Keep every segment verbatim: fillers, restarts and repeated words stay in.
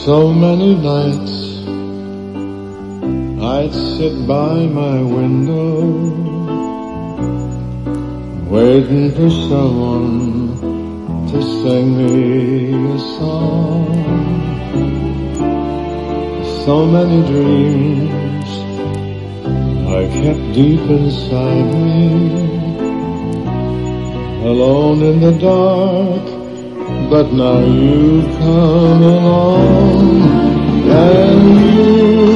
So many nights I'd sit by my window, waiting for someone to sing me a song. So many dreams I kept deep inside me, alone in the dark. But now you come along and you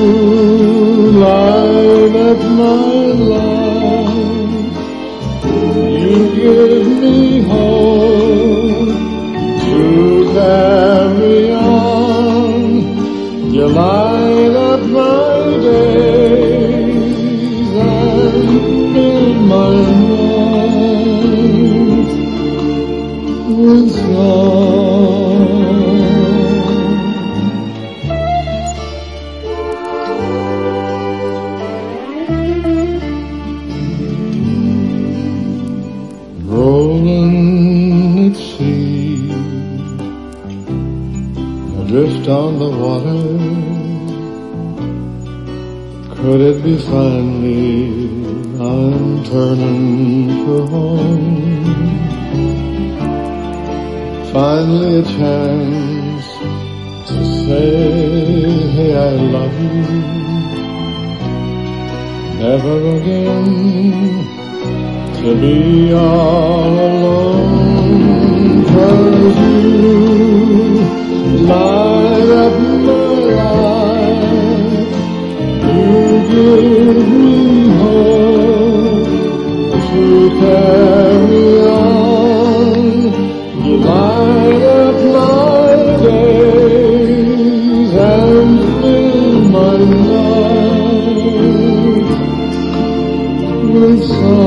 light up my life. You give me hope to carry on. You light up my days and fill my night with song. Rolling at sea, adrift on the water, could it be finally I'm turning for home? Finally a chance to say, hey, I love you. Never again to be all alone, 'cause you light up my life. You give me hope to carry on. You light up my days and fill my night with song.